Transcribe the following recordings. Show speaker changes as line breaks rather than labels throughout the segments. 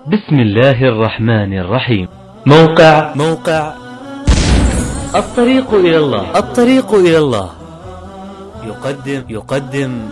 بسم الله الرحمن الرحيم. موقع الطريق إلى الله يقدم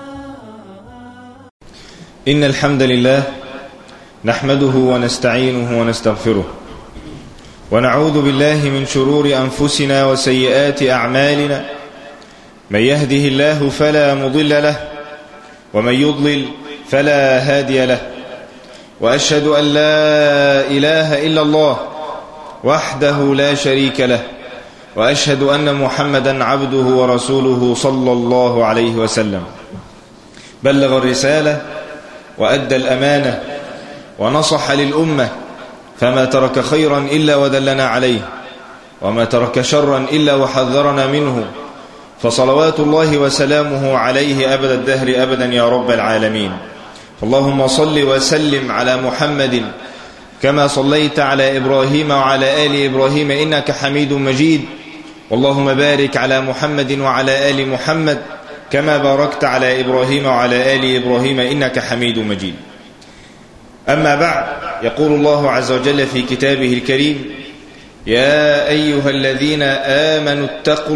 إن الحمد لله نحمده ونستعينه ونستغفره ونعوذ بالله من شرور أنفسنا وسيئات أعمالنا. من يهده الله فلا مضل له ومن يضلل فلا هادي له، وأشهد أن لا إله إلا الله وحده لا شريك له، وأشهد أن محمدا عبده ورسوله صلى الله عليه وسلم. بلغ الرسالة وأدى الأمانة ونصح للأمة، فما ترك خيرا إلا ودلنا عليه، وما ترك شرا إلا وحذرنا منه، فصلوات الله وسلامه عليه أبد الدهر أبدا يا رب العالمين. اللهم صل وسلم على محمد كما صليت على إبراهيم وعلى آل إبراهيم إنك حميد مجيد، واللهم بارك على محمد وعلى آل محمد كما باركت على إبراهيم وعلى آل إبراهيم إنك حميد مجيد. أما بعد، يقول الله عز وجل في كتابه الكريم: يا أيها الذين آمنوا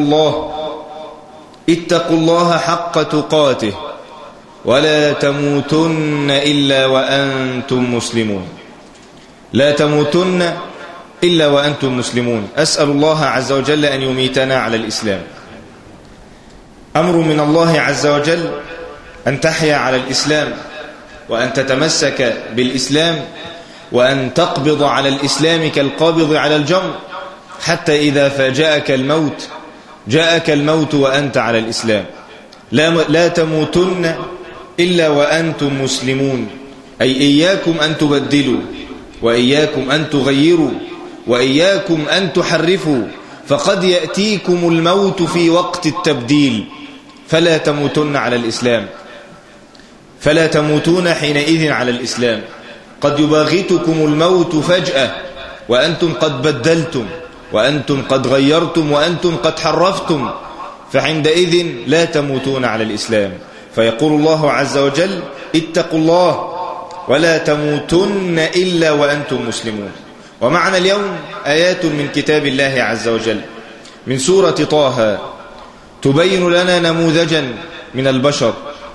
اتقوا الله حق تقاته ولا تموتن إلا وأنتم مسلمون. لا تموتن إلا وأنتم مسلمون. أسأل الله عز وجل أن يميتنا على الإسلام. أمر من الله عز وجل أن تحيا على الإسلام، وأن تتمسك بالإسلام، وأن تقبض على الإسلام كالقابض على الجمر، حتى إذا فاجأك الموت جاءك الموت وأنت على الإسلام. لا تموتن إلا وأنتم مسلمون، أي إياكم أن تبدلوا، وإياكم أن تغيروا، وإياكم أن تحرفوا، فقد يأتيكم الموت في وقت التبديل. فلا تموتن على الإسلام، فلا تموتون حينئذ على الإسلام. قد يباغتكم الموت فجأة وأنتم قد بدلتم، وأنتم قد غيرتم، وأنتم قد حرفتم، فعندئذ لا تموتون على الإسلام. فيقول الله عز وجل: اتقوا الله ولا تموتن إلا وأنتم مسلمون. ومعنا اليوم آيات من كتاب الله عز وجل من سورة طه تبين لنا نموذجا من البشر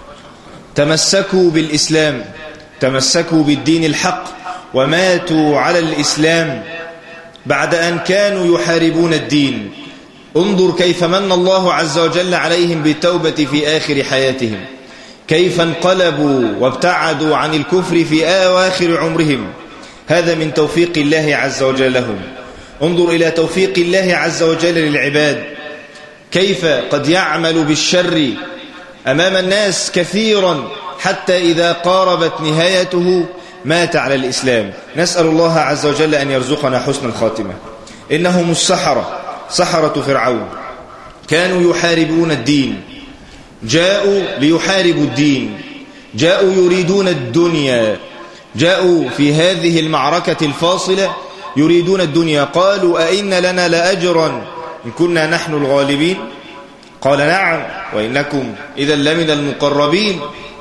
تمسكوا بالإسلام، تمسكوا بالدين الحق، وماتوا على الإسلام بعد أن كانوا يحاربون الدين. انظر كيف من الله عز وجل عليهم بالتوبة في آخر حياتهم، كيف انقلبوا وابتعدوا عن الكفر في آخر عمرهم. هذا من توفيق الله عز وجل لهم. انظر إلى توفيق الله عز وجل للعباد، كيف قد يعمل بالشر أمام الناس كثيرا، حتى إذا قاربت نهايته مات على الإسلام. نسأل الله عز وجل أن يرزقنا حسن الخاتمة. إنهم السحرة، سحرة فرعون، كانوا يحاربون الدين، جاءوا ليحاربوا الدين، جاءوا يريدون الدنيا، جاءوا في هذه المعركة الفاصلة يريدون الدنيا. قالوا: أئن لنا لأجرا إن كنا نحن الغالبين؟ قال: نعم، وإنكم إذا لمن المقربين.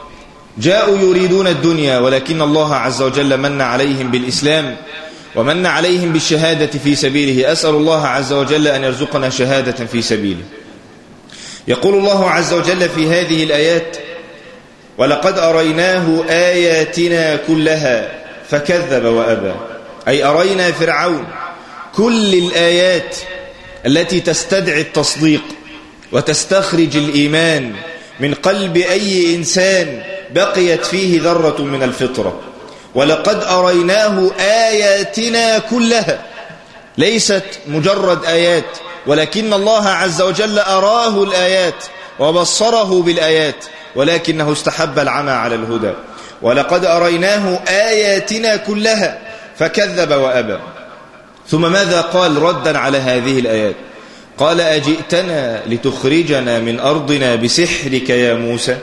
جاءوا يريدون الدنيا، ولكن الله عز وجل من عليهم بالإسلام، ومن عليهم بالشهادة في سبيله. أسأل الله عز وجل أن يرزقنا شهادة في سبيله. يقول الله عز وجل في هذه الآيات: ولقد أريناه آياتنا كلها فكذب وأبى. أي أرينا فرعون كل الآيات التي تستدعي التصديق وتستخرج الإيمان من قلب أي إنسان بقيت فيه ذرة من الفطرة. ولقد أريناه آياتنا كلها، ليست مجرد آيات، ولكن الله عز وجل أراه الآيات وبصره بالآيات، ولكنه استحب العمى على الهدى. ولقد أريناه آياتنا كلها فكذب وأبى. ثم ماذا قال ردا على هذه الآيات؟ قال: أجئتنا لتخرجنا من أرضنا بسحرك يا موسى؟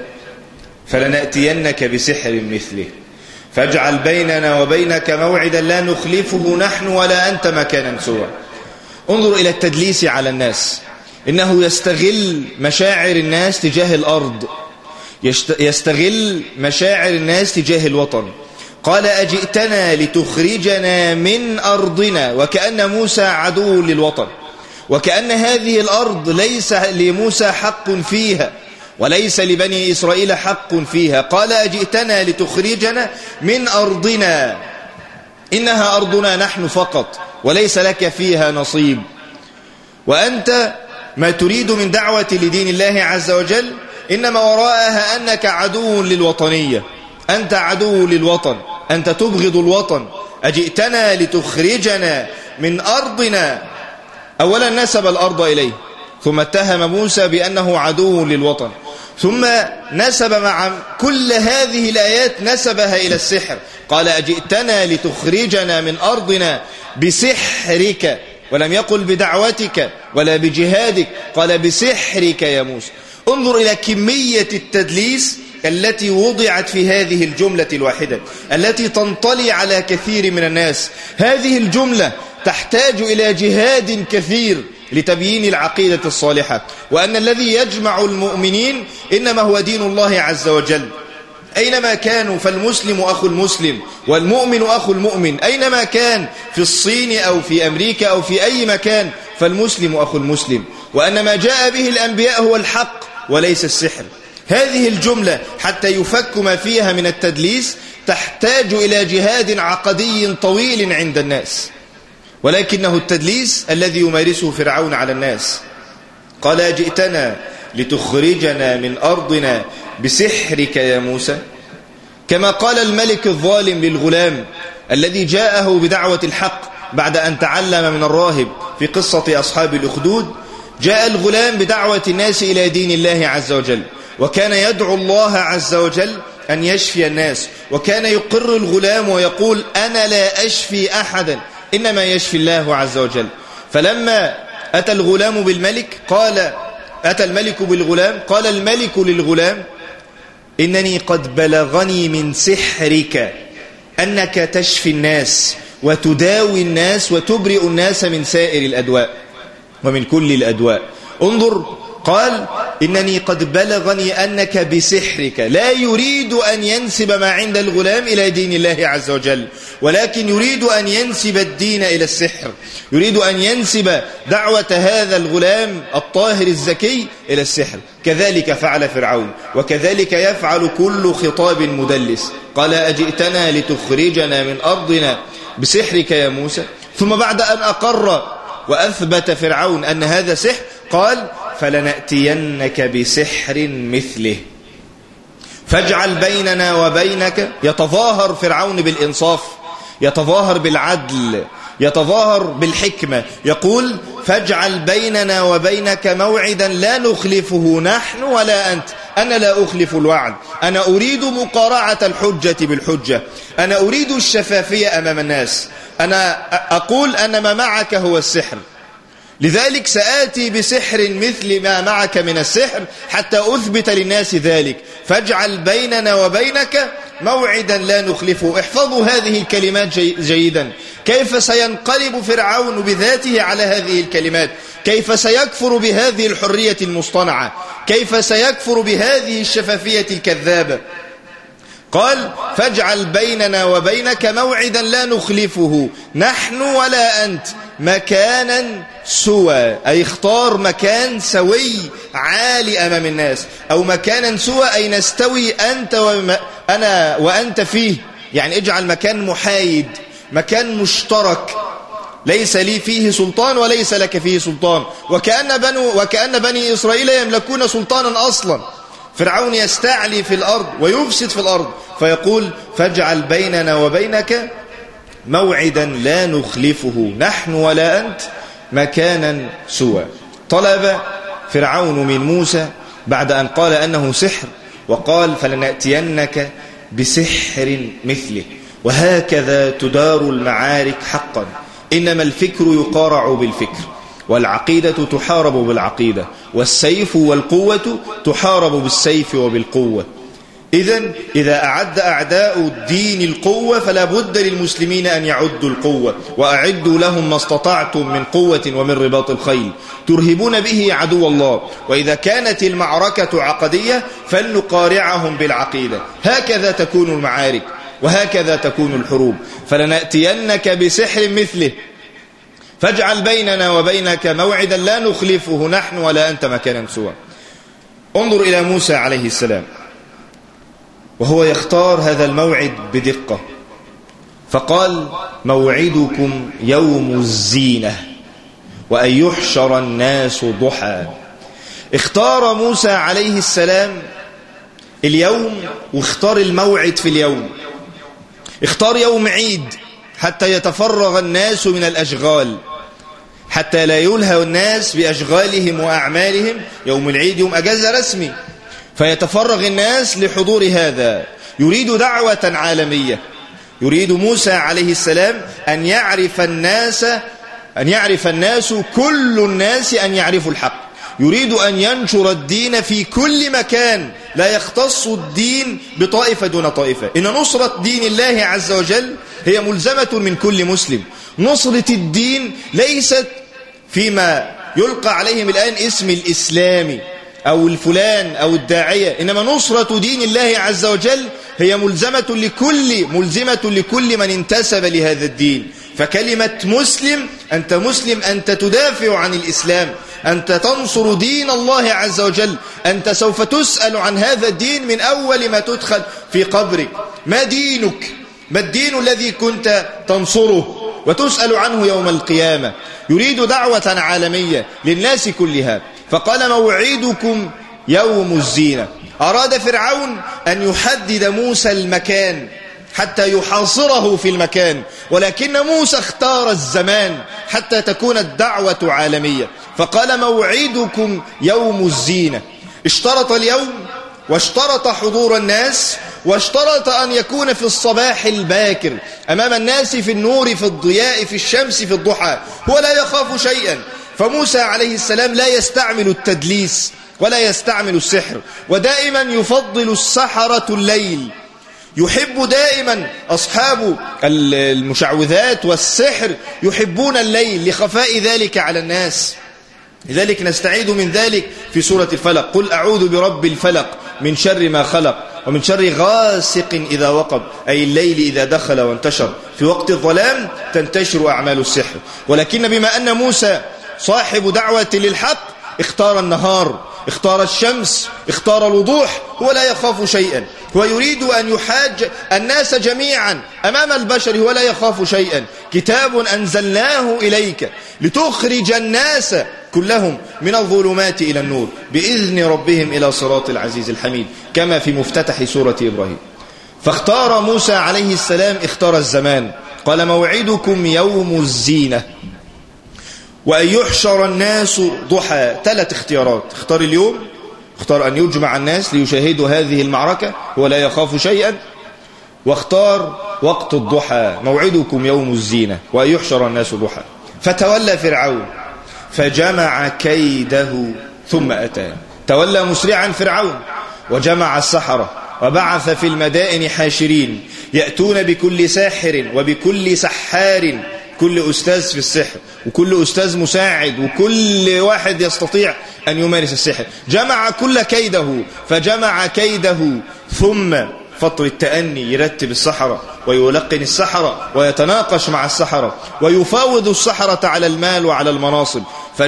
فلنأتينك بسحر مثله فاجعل بيننا وبينك موعدا لا نخلفه نحن ولا أنت مكانا سوى. انظر إلى التدليس على الناس. إنه يستغل مشاعر الناس تجاه الأرض، يستغل مشاعر الناس تجاه الوطن. قال أجئتنا لتخرجنا من أرضنا، وكأن موسى عدو للوطن، وكأن هذه الأرض ليس لموسى حق فيها وليس لبني إسرائيل حق فيها. قال أجئتنا لتخرجنا من أرضنا، إنها أرضنا نحن فقط وليس لك فيها نصيب، وأنت ما تريد من دعوة لدين الله عز وجل إنما وراءها أنك عدو للوطنية، أنت عدو للوطن، أنت تبغض الوطن. أجئتنا لتخرجنا من أرضنا. أولا نسب الأرض إليه، ثم اتهم موسى بأنه عدو للوطن، ثم نسب مع كل هذه الآيات نسبها إلى السحر. قال أجئتنا لتخرجنا من أرضنا بسحرك، ولم يقل بدعوتك ولا بجهادك، قال بسحرك يا موسى. انظر إلى كمية التدليس التي وضعت في هذه الجملة الواحدة التي تنطلي على كثير من الناس. هذه الجملة تحتاج إلى جهاد كثير لتبيين العقيدة الصالحة، وأن الذي يجمع المؤمنين إنما هو دين الله عز وجل. أينما كانوا فالمسلم أخو المسلم والمؤمن أخو المؤمن، أينما كان في الصين أو في أمريكا أو في أي مكان فالمسلم أخو المسلم، وأن ما جاء به الأنبياء هو الحق وليس السحر. هذه الجملة حتى يفك ما فيها من التدليس تحتاج إلى جهاد عقدي طويل عند الناس، ولكنه التدليس الذي يمارسه فرعون على الناس. قال جئتنا لتخرجنا من أرضنا بسحرك يا موسى، كما قال الملك الظالم للغلام الذي جاءه بدعوة الحق بعد أن تعلم من الراهب في قصة أصحاب الأخدود. جاء الغلام بدعوة الناس إلى دين الله عز وجل، وكان يدعو الله عز وجل أن يشفي الناس، وكان يقر الغلام ويقول أنا لا أشفي أحدا إنما يشفي الله عز وجل. فلما أتى الغلام بالملك أتى الملك بالغلام، قال الملك للغلام إنني قد بلغني من سحرك أنك تشفي الناس وتداوي الناس وتبرئ الناس من سائر الأدواء ومن كل الأدواء. انظر، قال إنني قد بلغني أنك بسحرك، لا يريد أن ينسب ما عند الغلام إلى دين الله عز وجل، ولكن يريد أن ينسب الدين إلى السحر، يريد أن ينسب دعوة هذا الغلام الطاهر الزكي إلى السحر. كذلك فعل فرعون، وكذلك يفعل كل خطاب مدلس. قال أجئتنا لتخرجنا من أرضنا بسحرك يا موسى. ثم بعد أن أقر وأثبت فرعون أن هذا سحر قال فلنأتينك بسحر مثله فاجعل بيننا وبينك. يتظاهر فرعون بالإنصاف، يتظاهر بالعدل، يتظاهر بالحكمة، يقول فاجعل بيننا وبينك موعدا لا نخلفه نحن ولا أنت. أنا لا أخلف الوعد، أنا أريد مقارعة الحجة بالحجة، أنا أريد الشفافية أمام الناس، أنا أقول أن ما معك هو السحر، لذلك سآتي بسحر مثل ما معك من السحر حتى أثبت للناس ذلك. فاجعل بيننا وبينك موعدا لا نخلفه. احفظوا هذه الكلمات جيدا. كيف سينقلب فرعون بذاته على هذه الكلمات، كيف سيكفر بهذه الحرية المصطنعة، كيف سيكفر بهذه الشفافية الكذابة. قال فاجعل بيننا وبينك موعدا لا نخلفه نحن ولا أنت مكانا سوى، أي اختار مكان سوي عالي أمام الناس، أو مكانا سوى أي نستوي أنت أنا وأنت فيه، يعني اجعل مكان محايد، مكان مشترك ليس لي فيه سلطان وليس لك فيه سلطان. وكأن بني إسرائيل يملكون سلطانا أصلا. فرعون يستعلي في الأرض ويفسد في الأرض، فيقول فاجعل بيننا وبينك موعدا لا نخلفه نحن ولا أنت مكانا سوى. طلب فرعون من موسى بعد أن قال أنه سحر، وقال فلنأتينك بسحر مثله. وهكذا تدار المعارك حقا، إنما الفكر يقارع بالفكر، والعقيدة تحارب بالعقيدة، والسيف والقوة تحارب بالسيف وبالقوة. إذا أعد أعداء الدين القوة فلا بد للمسلمين أن يعدوا القوة، وأعدوا لهم ما استطعتم من قوة ومن رباط الخيل ترهبون به عدو الله. وإذا كانت المعركة عقدية فلنقارعهم بالعقيدة. هكذا تكون المعارك. وهكذا تكون الحروب. فلنأتينك بسحر مثله فاجعل بيننا وبينك موعدا لا نخلفه نحن ولا أنت مكانا سوى. انظر إلى موسى عليه السلام وهو يختار هذا الموعد بدقة، فقال موعدكم يوم الزينة وأن يحشر الناس ضحى. اختار موسى عليه السلام اليوم واختار الموعد في اليوم. اختار يوم عيد حتى يتفرغ الناس من الأشغال، حتى لا يلهى الناس بأشغالهم وأعمالهم. يوم العيد يوم أجازة رسمي، فيتفرغ الناس لحضور هذا. يريد دعوة عالمية، يريد موسى عليه السلام أن يعرف الناس كل الناس أن يعرفوا الحق. يريد أن ينشر الدين في كل مكان، لا يختص الدين بطائفة دون طائفة. إن نصرة دين الله عز وجل هي ملزمة من كل مسلم. نصرة الدين ليست فيما يلقى عليهم الآن اسم الإسلامي أو الفلان أو الداعية، إنما نصرة دين الله عز وجل هي ملزمة لكل من انتسب لهذا الدين. فكلمة مسلم، أنت مسلم، أنت تدافع عن الإسلام، أنت تنصر دين الله عز وجل. أنت سوف تسأل عن هذا الدين من أول ما تدخل في قبرك. ما دينك؟ ما الدين الذي كنت تنصره؟ وتسأل عنه يوم القيامة. يريد دعوة عالمية للناس كلها، فقال موعدكم يوم الزينة. أراد فرعون أن يحدد موسى المكان حتى يحاصره في المكان، ولكن موسى اختار الزمان حتى تكون الدعوة عالمية، فقال موعدكم يوم الزينة. اشترط اليوم واشترط حضور الناس واشترط أن يكون في الصباح الباكر أمام الناس، في النور، في الضياء، في الشمس، في الضحى. هو لا يخاف شيئا. فموسى عليه السلام لا يستعمل التدليس ولا يستعمل السحر، ودائما يفضل السحرة الليل. يحب دائما أصحاب المشعوذات والسحر يحبون الليل لخفاء ذلك على الناس. لذلك نستعيذ من ذلك في سورة الفلق: قل أعوذ برب الفلق من شر ما خلق ومن شر غاسق إذا وقب، أي الليل إذا دخل وانتشر. في وقت الظلام تنتشر أعمال السحر. ولكن بما أن موسى صاحب دعوة للحق اختار النهار، اختار الشمس، اختار الوضوح. هو لا يخاف شيئا. هو يريد أن يحاج الناس جميعا أمام البشر. هو لا يخاف شيئا. كتاب أنزلناه إليك لتخرج الناس كلهم من الظلمات إلى النور بإذن ربهم إلى صراط العزيز الحميد، كما في مفتتح سورة إبراهيم. فاختار موسى عليه السلام، اختار الزمان. قال موعدكم يوم الزينة وأن يحشر الناس ضحى. 3 اختيارات: اختار اليوم، اختار أن يجمع الناس ليشاهدوا هذه المعركة، هو لا يخاف شيئا، واختار وقت الضحى، موعدكم يوم الزينة وأن يحشر الناس ضحى. فتولى فرعون فجمع كيده ثم أتى. تولى مسرعا فرعون وجمع السحرة وبعث في المدائن حاشرين يأتون بكل ساحر وبكل سحار، كل أستاذ في السحر وكل أستاذ مساعد وكل واحد يستطيع أن يمارس السحر. جمع كل كيده، فجمع كيده ثم فترة التأني يرتب السحرة ويلقن السحرة ويتناقش مع السحرة ويفاوض السحرة على المال وعلى المناصب.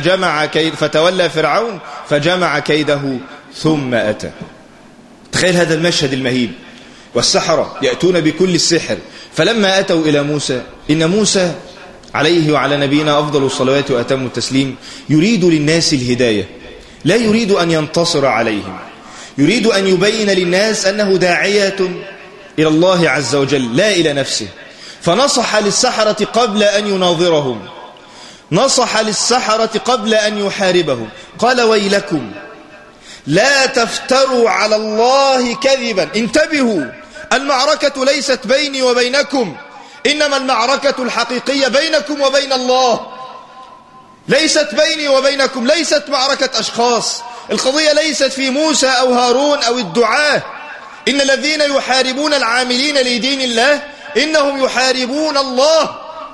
فتولى فرعون فجمع كيده ثم أتى. تخيل هذا المشهد المهيب، والسحرة يأتون بكل السحر. فلما أتوا إلى موسى، إن موسى عليه وعلى نبينا أفضل الصلوات وأتم التسليم يريد للناس الهداية، لا يريد أن ينتصر عليهم، يريد أن يبين للناس أنه داعية إلى الله عز وجل لا إلى نفسه. فنصح للسحرة قبل أن يناظرهم، نصح للسحرة قبل أن يحاربهم. قال ويلكم لا تفتروا على الله كذبا. انتبهوا، المعركة ليست بيني وبينكم، إنما المعركة الحقيقية بينكم وبين الله، ليست بيني وبينكم، ليست معركة أشخاص. القضية ليست في موسى أو هارون أو الدعاة. إن الذين يحاربون العاملين لدين الله إنهم يحاربون الله.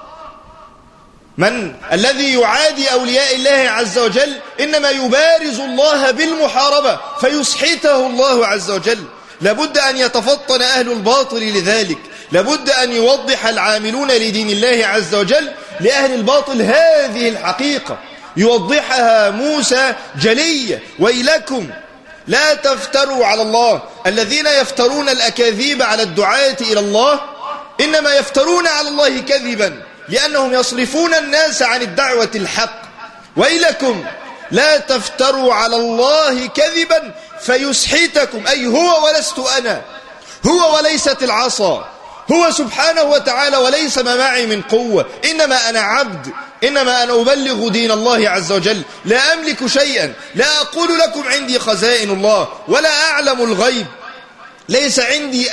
من الذي يعادي أولياء الله عز وجل إنما يبارز الله بالمحاربة فيسحته الله عز وجل. لابد أن يتفطن أهل الباطل لذلك، لابد أن يوضح العاملون لدين الله عز وجل لأهل الباطل هذه الحقيقة، يوضحها موسى جلية. ويلكم لا تفتروا على الله. الذين يفترون الأكاذيب على الدعاة إلى الله إنما يفترون على الله كذبا، لأنهم يصرفون الناس عن الدعوة الحق. ويلكم لا تفتروا على الله كذبا فيسحتكم، أي هو ولست أنا، هو وليست العصا، هو سبحانه وتعالى وليس ما معي من قوة، إنما أنا عبد، إنما أنا أبلغ دين الله عز وجل، لا أملك شيئا، لا أقول لكم عندي خزائن الله ولا أعلم الغيب، ليس عندي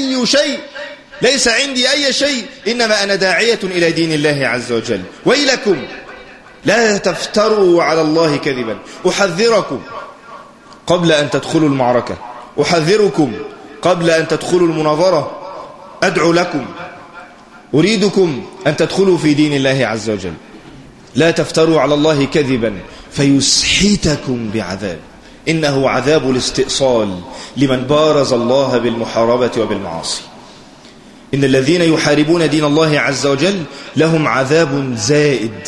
أي شيء، إنما أنا داعية إلى دين الله عز وجل. ويلكم لا تفتروا على الله كذبا. أحذركم قبل أن تدخلوا المعركة، أحذركم قبل أن تدخلوا المناظرة، أدعو لكم، أريدكم أن تدخلوا في دين الله عز وجل. لا تفتروا على الله كذبا فيسحتكم بعذاب، إنه عذاب الاستئصال لمن بارز الله بالمحاربة وبالمعاصي. إن الذين يحاربون دين الله عز وجل لهم عذاب زائد،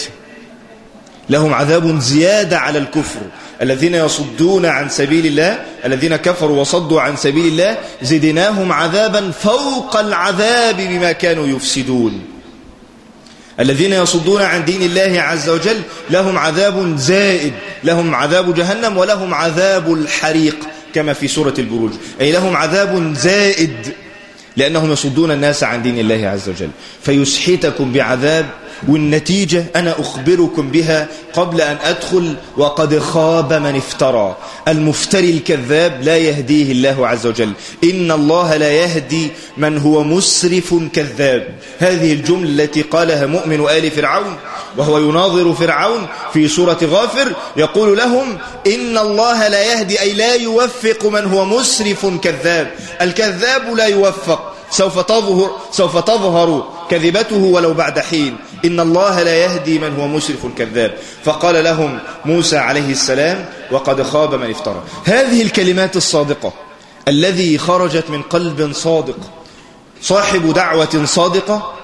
لهم عذاب زيادة على الكفر. الذين يصدون عن سبيل الله، الذين كفروا وصدوا عن سبيل الله زدناهم عذابا فوق العذاب بما كانوا يفسدون. الذين يصدون عن دين الله عز وجل لهم عذاب زائد، لهم عذاب جهنم ولهم عذاب الحريق كما في سورة البروج، أي لهم عذاب زائد لأنهم يصدون الناس عن دين الله عز وجل. فيسحتكم بعذاب، والنتيجة أنا أخبركم بها قبل أن أدخل. وقد خاب من افترى. المفتري الكذاب لا يهديه الله عز وجل. إن الله لا يهدي من هو مسرف كذاب. هذه الجملة التي قالها مؤمن آل فرعون وهو يناظر فرعون في سورة غافر، يقول لهم إن الله لا يهدي، أي لا يوفق من هو مسرف كذاب. الكذاب لا يوفق، سوف تظهر كذبته ولو بعد حين. إن الله لا يهدي من هو مسرف كذاب. فقال لهم موسى عليه السلام وقد خاب من افترى. هذه الكلمات الصادقة الذي خرجت من قلب صادق صاحب دعوة صادقة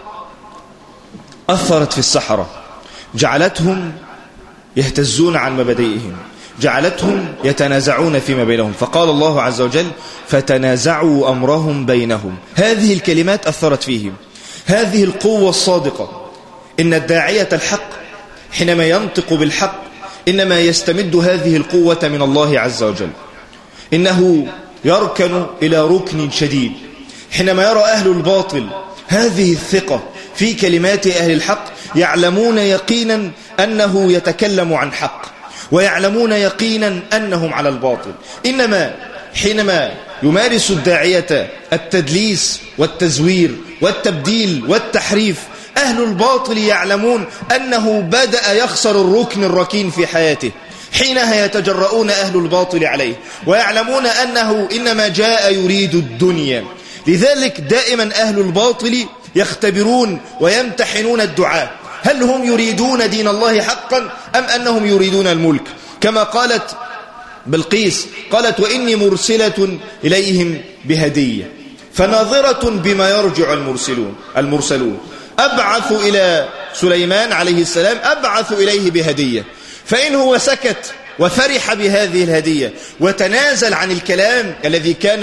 أثرت في السحرة، جعلتهم يهتزون عن مبادئهم، جعلتهم يتنازعون فيما بينهم. فقال الله عز وجل فتنازعوا أمرهم بينهم. هذه الكلمات أثرت فيهم، هذه القوة الصادقة. إن الداعية الحق حينما ينطق بالحق إنما يستمد هذه القوة من الله عز وجل. إنه يركن إلى ركن شديد حينما يرى أهل الباطل هذه الثقة في كلمات أهل الحق، يعلمون يقينا أنه يتكلم عن حق، ويعلمون يقينا أنهم على الباطل. إنما حينما يمارس الداعية التدليس والتزوير والتبديل والتحريف، أهل الباطل يعلمون أنه بدأ يخسر الركن الركين في حياته. حينها يتجرؤون أهل الباطل عليه ويعلمون أنه إنما جاء يريد الدنيا. لذلك دائما أهل الباطل يختبرون ويمتحنون الدعاء، هل هم يريدون دين الله حقا أم أنهم يريدون الملك؟ كما قالت بلقيس، قالت وإني مرسلة إليهم بهدية فناظرة بما يرجع المرسلون. أبعث إلى سليمان عليه السلام، أبعث إليه بهدية، فإن هو سكت وفرح بهذه الهدية وتنازل عن الكلام الذي كان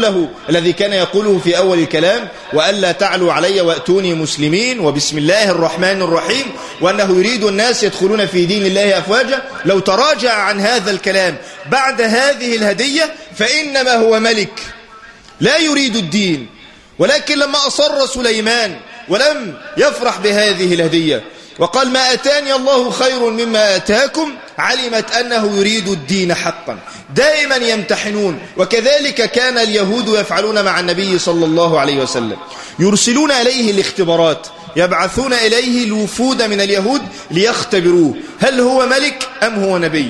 يقوله في أول الكلام، وألا تعلوا علي وأتوني مسلمين وبسم الله الرحمن الرحيم، وأنه يريد الناس يدخلون في دين الله أفواجا، لو تراجع عن هذا الكلام بعد هذه الهدية فإنما هو ملك لا يريد الدين. ولكن لما أصر سليمان ولم يفرح بهذه الهدية وقال ما أتاني الله خير مما أتاكم، علمت أنه يريد الدين حقا. دائما يمتحنون، وكذلك كان اليهود يفعلون مع النبي صلى الله عليه وسلم، يرسلون إليه الاختبارات، يبعثون إليه الوفود من اليهود ليختبروه هل هو ملك أم هو نبي.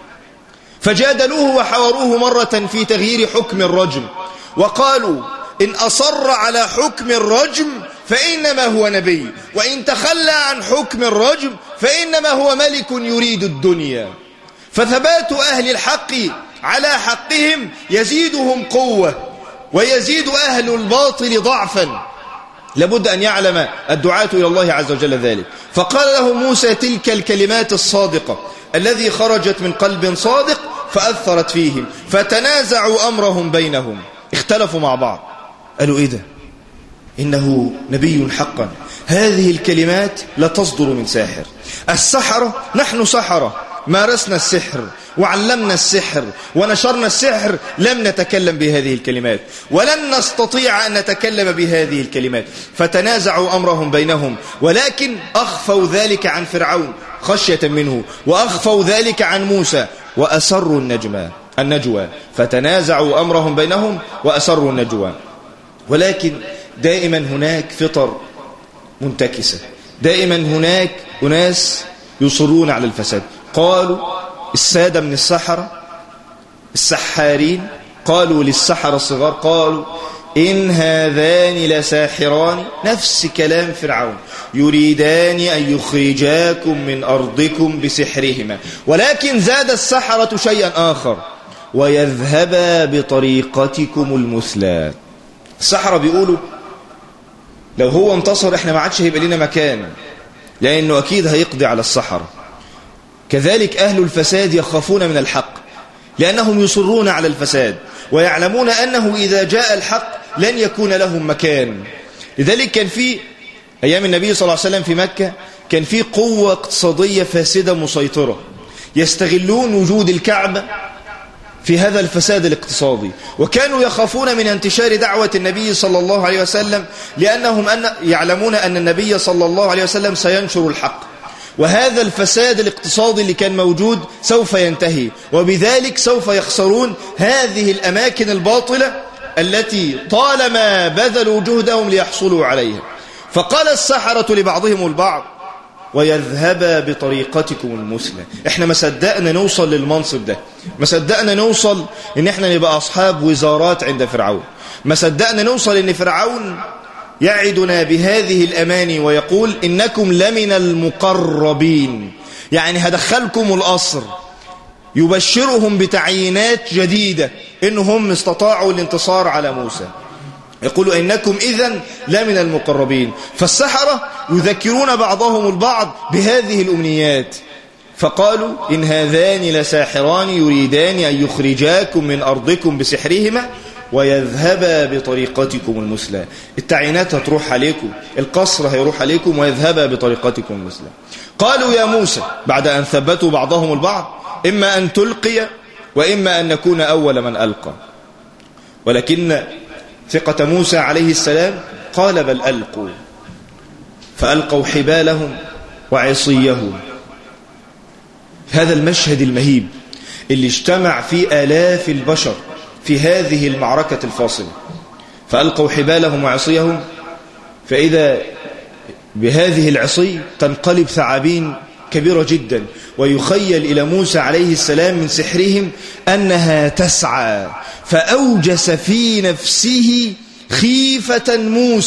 فجادلوه وحاوروه مرة في تغيير حكم الرجم، وقالوا إن أصر على حكم الرجم فإنما هو نبي، وإن تخلى عن حكم الرجم فإنما هو ملك يريد الدنيا. فثبات أهل الحق على حقهم يزيدهم قوة، ويزيد أهل الباطل ضعفا. لابد أن يعلم الدعاة إلى الله عز وجل ذلك. فقال لهم موسى تلك الكلمات الصادقة الذي خرجت من قلب صادق فأثرت فيهم، فتنازعوا أمرهم بينهم، اختلفوا مع بعض، قالوا إيه ده؟ إنه نبي حقا، هذه الكلمات لا تصدر من ساحر. السحرة نحن سحرة، مارسنا السحر وعلمنا السحر ونشرنا السحر، لم نتكلم بهذه الكلمات ولن نستطيع أن نتكلم بهذه الكلمات. فتنازعوا أمرهم بينهم، ولكن أخفوا ذلك عن فرعون خشية منه، وأخفوا ذلك عن موسى وأسروا النجوى. فتنازعوا أمرهم بينهم وأسروا النجوى. ولكن دائما هناك فطر منتكسة، دائما هناك أناس يصرون على الفساد. قالوا السادة من السحرة السحارين قالوا للسحرة الصغار، قالوا إن هذان لساحران، نفس كلام فرعون، يريدان أن يخرجاكم من أرضكم بسحرهما. ولكن زاد السحرة شيئا آخر، ويذهبا بطريقتكم المثلى. السحرة بيقولوا لو هو انتصر احنا ما عادش هيبقى لنا مكان، لأنه أكيد هيقضي على السحرة. كذلك أهل الفساد يخافون من الحق، لأنهم يصرون على الفساد ويعلمون أنه إذا جاء الحق لن يكون لهم مكان. لذلك كان في أيام النبي صلى الله عليه وسلم في مكة كان في قوة اقتصادية فاسدة مسيطرة، يستغلون وجود الكعبة في هذا الفساد الاقتصادي، وكانوا يخافون من انتشار دعوة النبي صلى الله عليه وسلم، لأنهم يعلمون أن النبي صلى الله عليه وسلم سينشر الحق، وهذا الفساد الاقتصادي اللي كان موجود سوف ينتهي، وبذلك سوف يخسرون هذه الأماكن الباطلة التي طالما بذلوا جهدهم ليحصلوا عليها. فقال السحرة لبعضهم البعض ويذهبا بطريقتكم المثلى. احنا ما صدقنا نوصل للمنصب ده، ما صدقنا نوصل ان احنا نبقى اصحاب وزارات عند فرعون، ما صدقنا نوصل ان فرعون يعدنا بهذه الاماني ويقول انكم لمن المقربين، يعني هدخلكم القصر، يبشرهم بتعيينات جديدة انهم استطاعوا الانتصار على موسى، يقول إنكم إذن لمن المقربين. فالسحرة يذكرون بعضهم البعض بهذه الأمنيات، فقالوا إن هذان لساحران يريدان أن يخرجاكم من أرضكم بسحرهما ويذهبا بطريقتكم المثلى. التعيينات هتروح عليكم، القصر هيروح عليكم، ويذهبا بطريقتكم المثلى. قالوا يا موسى بعد أن ثبتوا بعضهم البعض إما أن تلقي وإما أن نكون أول من ألقى. ولكن ثقة موسى عليه السلام قال بل ألقوا، فألقوا حبالهم وعصيهم. هذا المشهد المهيب اللي اجتمع فيه آلاف البشر في هذه المعركة الفاصلة. فألقوا حبالهم وعصيهم، فإذا بهذه العصي تنقلب ثعابين كبيرة جدا، ويخيل إلى موسى عليه السلام من سحرهم أنها تسعى، فأوجس في نفسه خيفة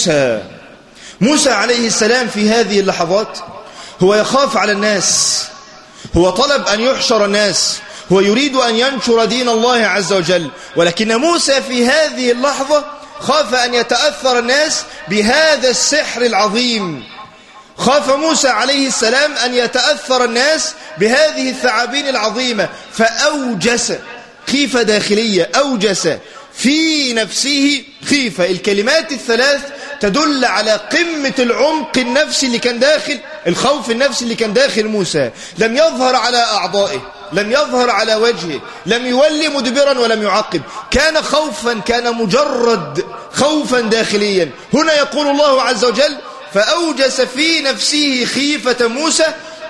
موسى عليه السلام في هذه اللحظات هو يخاف على الناس، هو طلب أن يحشر الناس، هو يريد أن ينشر دين الله عز وجل، ولكن موسى في هذه اللحظة خاف أن يتأثر الناس بهذا السحر العظيم. خاف موسى عليه السلام أن يتأثر الناس بهذه الثعابين العظيمة، فأوجس خيفة داخلية، أوجس في نفسه خيفة. الكلمات الثلاث تدل على قمة العمق النفسي اللي كان داخل، الخوف النفسي اللي كان داخل موسى. لم يظهر على أعضائه، لم يظهر على وجهه، لم يولي مدبرا ولم يعقب، كان خوفا، كان مجرد خوفا داخليا. هنا يقول الله عز وجل فأوجس في نفسه خيفة موسى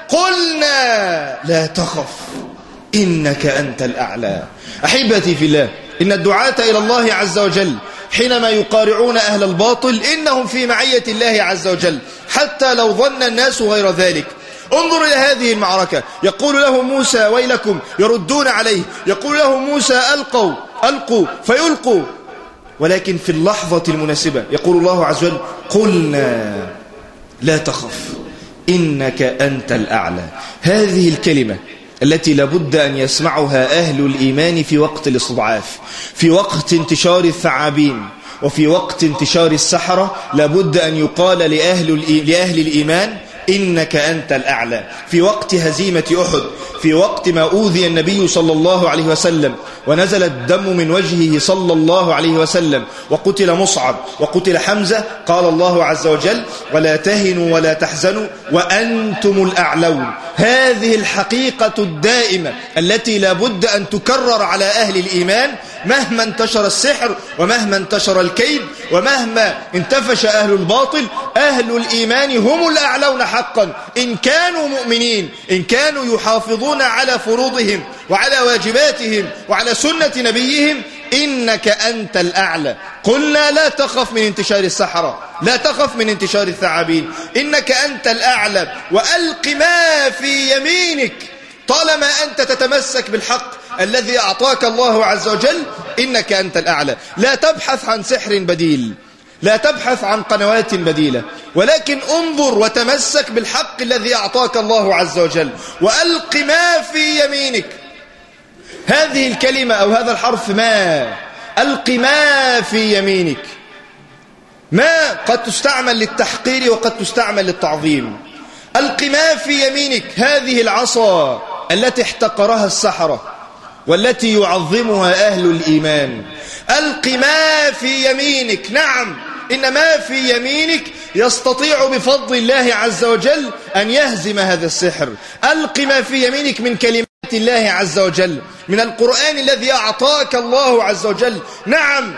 قلنا لا تخف إنك أنت الأعلى. أحبتي في الله، إن الدعاة إلى الله عز وجل حينما يقارعون أهل الباطل إنهم في معية الله عز وجل، حتى لو ظن الناس غير ذلك. انظر إلى هذه المعركة، يقول لهم موسى ويلكم، يردون عليه، يقول لهم موسى ألقوا فيلقوا، ولكن في اللحظة المناسبة يقول الله عز وجل قلنا لا تخف إنك أنت الأعلى. هذه الكلمة التي لابد أن يسمعها أهل الإيمان في وقت الاستضعاف، في وقت انتشار الثعابين، وفي وقت انتشار السحرة لابد أن يقال لأهل الإيمان إنك أنت الأعلى. في وقت هزيمة أحد، في وقت ما أوذي النبي صلى الله عليه وسلم ونزل الدم من وجهه صلى الله عليه وسلم وقتل مصعب وقتل حمزة، قال الله عز وجل: ولا تهنوا ولا تحزنوا وأنتم الأعلون. هذه الحقيقة الدائمة التي لابد أن تكرر على أهل الإيمان مهما انتشر السحر ومهما انتشر الكيد ومهما انتفش أهل الباطل. أهل الإيمان هم الأعلون حقا إن كانوا مؤمنين، إن كانوا يحافظون على فروضهم وعلى واجباتهم وعلى سنة نبيهم. إنك أنت الأعلى. قلنا لا تخف من انتشار السحرة، لا تخف من انتشار الثعابين، إنك أنت الأعلى. وألق ما في يمينك طالما أنت تتمسك بالحق الذي أعطاك الله عز وجل. إنك أنت الأعلى. لا تبحث عن سحر بديل، لا تبحث عن قنوات بديلة، ولكن انظر وتمسك بالحق الذي أعطاك الله عز وجل. وألق ما في يمينك. هذه الكلمة أو هذا الحرف ما، ألق ما في يمينك. ما قد تستعمل للتحقير وقد تستعمل للتعظيم. ألق ما في يمينك، هذه العصا التي احتقرها السحرة والتي يعظمها أهل الإيمان. ألق ما في يمينك. نعم، إن ما في يمينك يستطيع بفضل الله عز وجل أن يهزم هذا السحر. ألق ما في يمينك من كلمات الله عز وجل، من القرآن الذي أعطاك الله عز وجل. نعم،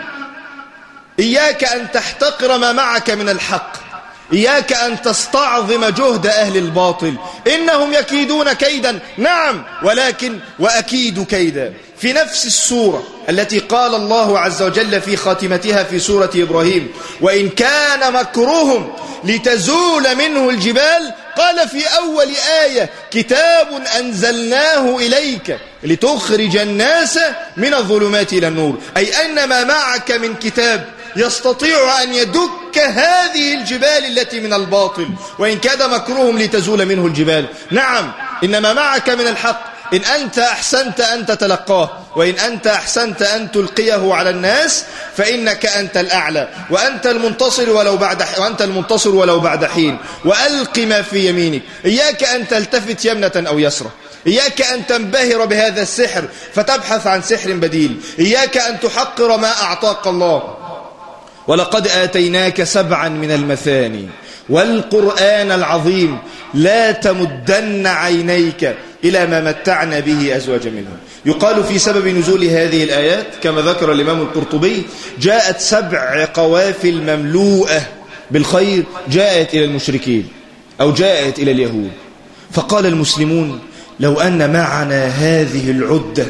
إياك أن تحتقر ما معك من الحق، إياك أن تستعظم جهد أهل الباطل. إنهم يكيدون كيدا، نعم، ولكن وأكيد كيدا. في نفس السورة التي قال الله عز وجل في خاتمتها في سورة إبراهيم: وإن كان مكرهم لتزول منه الجبال، قال في أول آية: كتاب أنزلناه إليك لتخرج الناس من الظلمات إلى النور. أي أن ما معك من كتاب يستطيع أن يدك هذه الجبال التي من الباطل. وإن كاد مكرهم لتزول منه الجبال. نعم، إنما معك من الحق. إن أنت أحسنت أن تتلقاه، وإن أنت أحسنت أن تلقيه على الناس، فإنك أنت الأعلى وأنت المنتصر ولو بعد حين. وألق ما في يمينك. إياك أن تلتفت يمنة أو يسرى، إياك أن تنبهر بهذا السحر فتبحث عن سحر بديل، إياك أن تحقر ما أعطاك الله. ولقد آتيناك 7 من المثاني والقرآن العظيم. لا تمدن عينيك إلى ما متعنا به أزواجا منهم. يقال في سبب نزول هذه الآيات كما ذكر الإمام القرطبي: جاءت 7 قوافل مملوءة بالخير جاءت إلى المشركين أو جاءت إلى اليهود، فقال المسلمون: لو أن معنا هذه العدة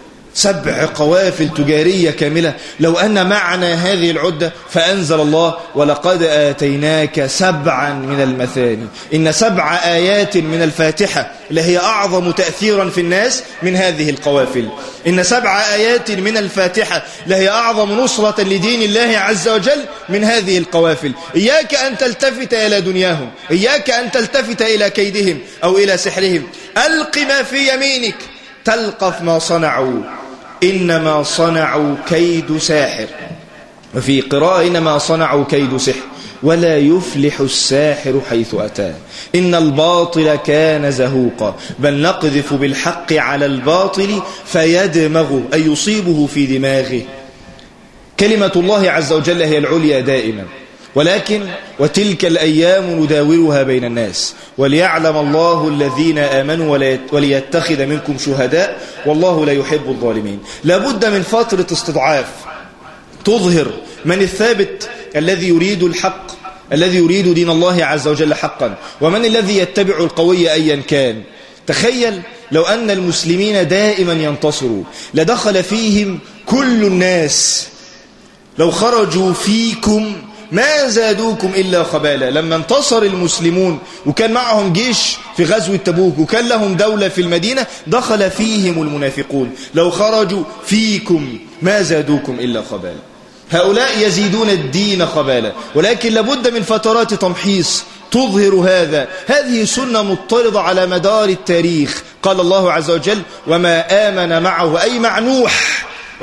7 قوافل تجارية كاملة، لو أن معنا هذه العدة. فأنزل الله: ولقد آتيناك 7 من المثاني. إن 7 آيات من الفاتحة لهي أعظم تأثيرا في الناس من هذه القوافل. إن 7 آيات من الفاتحة لهي أعظم نصرة لدين الله عز وجل من هذه القوافل. إياك أن تلتفت إلى دنياهم، إياك أن تلتفت إلى كيدهم أو إلى سحرهم. ألق ما في يمينك تلقف ما صنعوا، إنما صنعوا كيد ساحر. وفي قراءة: إنما صنعوا كيد سحر ولا يفلح الساحر حيث أتى، إن الباطل كان زهوقا بل نقذف بالحق على الباطل فيدمغه، أي يصيبه في دماغه. كلمة الله عز وجل هي العليا دائما، ولكن وتلك الأيام نداولها بين الناس وليعلم الله الذين آمنوا وليتخذ منكم شهداء والله لا يحب الظالمين. لابد من فترة استضعاف تظهر من الثابت الذي يريد الحق، الذي يريد دين الله عز وجل حقا، ومن الذي يتبع القوي أيا كان. تخيل لو أن المسلمين دائما ينتصروا لدخل فيهم كل الناس. لو خرجوا فيكم ما زادوكم إلا خبالا. لما انتصر المسلمون وكان معهم جيش في غزوة تبوك وكان لهم دولة في المدينة، دخل فيهم المنافقون. لو خرجوا فيكم ما زادوكم إلا خبالا. هؤلاء يزيدون الدين خبالا، ولكن لابد من فترات تمحيص تظهر هذا. هذه سنة مضطردة على مدار التاريخ. قال الله عز وجل: وما آمن معه، أي مع نوح،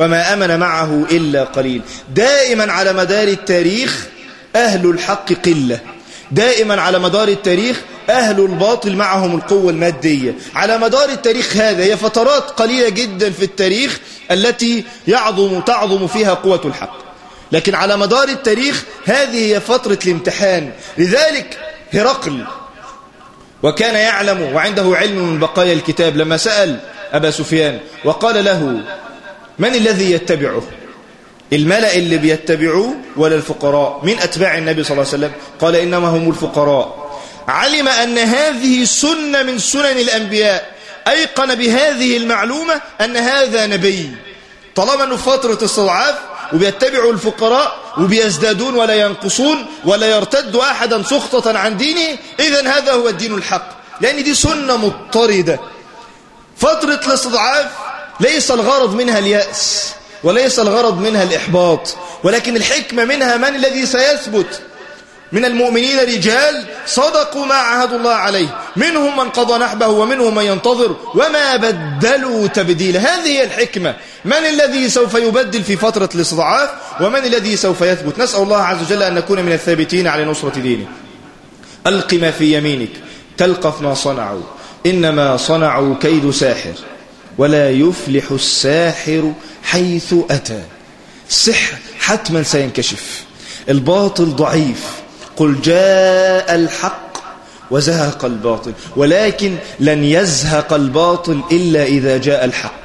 وما آمن معه إلا قليل. دائما على مدار التاريخ أهل الحق قلة، دائما على مدار التاريخ أهل الباطل معهم القوة المادية. على مدار التاريخ هذا هي فترات قليلة جدا في التاريخ التي تعظم فيها قوة الحق، لكن على مدار التاريخ هذه هي فترة الامتحان. لذلك هرقل وكان يعلم وعنده علم من بقايا الكتاب لما سأل أبا سفيان وقال له: من الذي يتبعه؟ الملأ اللي بيتبعوه ولا الفقراء؟ من أتباع النبي صلى الله عليه وسلم؟ قال: إنما هم الفقراء. علم أن هذه سنة من سنن الأنبياء، أيقن بهذه المعلومة أن هذا نبي. طالما أنه فترة استضعاف وبيتبعوا الفقراء وبيزدادون ولا ينقصون ولا يرتد أحدا سخطة عن دينه، إذن هذا هو الدين الحق، لأن دي سنة مضطردة. فترة الاستضعاف ليس الغرض منها اليأس وليس الغرض منها الإحباط، ولكن الحكمة منها من الذي سيثبت. من المؤمنين رجال صدقوا ما عاهدوا الله عليه، منهم من قضى نحبه ومنهم من ينتظر وما بدلوا تبديلا. هذه هي الحكمة. من الذي سوف يبدل في فترة الاستضعاف ومن الذي سوف يثبت؟ نسأل الله عز وجل أن نكون من الثابتين على نصرة دينه. ألق ما في يمينك تلقف ما صنعوا إنما صنعوا كيد ساحر ولا يفلح الساحر حيث أتى. السحر حتما سينكشف، الباطل ضعيف. قل جاء الحق وزهق الباطل، ولكن لن يزهق الباطل إلا إذا جاء الحق.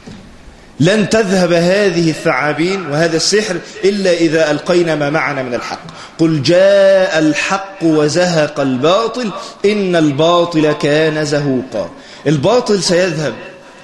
لن تذهب هذه الثعابين وهذا السحر إلا إذا ألقينا ما معنا من الحق. قل جاء الحق وزهق الباطل إن الباطل كان زهوقا. الباطل سيذهب،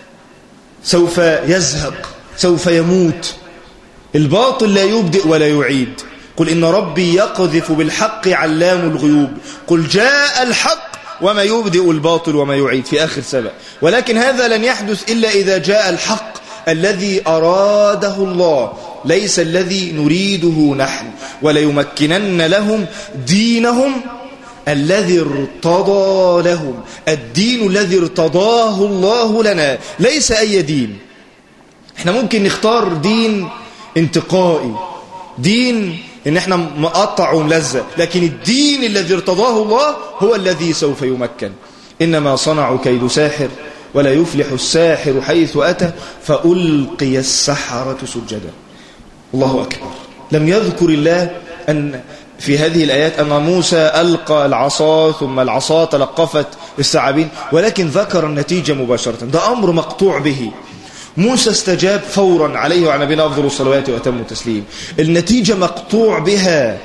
سوف يزهق، سوف يموت. الباطل لا يبدئ ولا يعيد. قل إن ربي يقذف بالحق علام الغيوب. قل جاء الحق وما يبدئ الباطل وما يعيد في آخر سبأ. ولكن هذا لن يحدث إلا إذا جاء الحق الذي أراده الله، ليس الذي نريده نحن. وليمكنن لهم دينهم الذي ارتضى لهم. الدين الذي ارتضاه الله لنا ليس أي دين. احنا ممكن نختار دين انتقائي، دين ان احنا مقطع وملزق، لكن الدين الذي ارتضاه الله هو الذي سوف يمكن. إنما صنعوا كيد ساحر ولا يفلح الساحر حيث أتى فألقي السحرة سجدا. الله أكبر. لم يذكر الله أن في هذه الآيات أن موسى ألقى العصا ثم العصا تلقفت الثعابين، ولكن ذكر النتيجة مباشرة. ده أمر مقطوع به. موسى استجاب فورا عليه وعلى نبينا أفضل الصلوات وأتم التسليم. النتيجة مقطوع بها.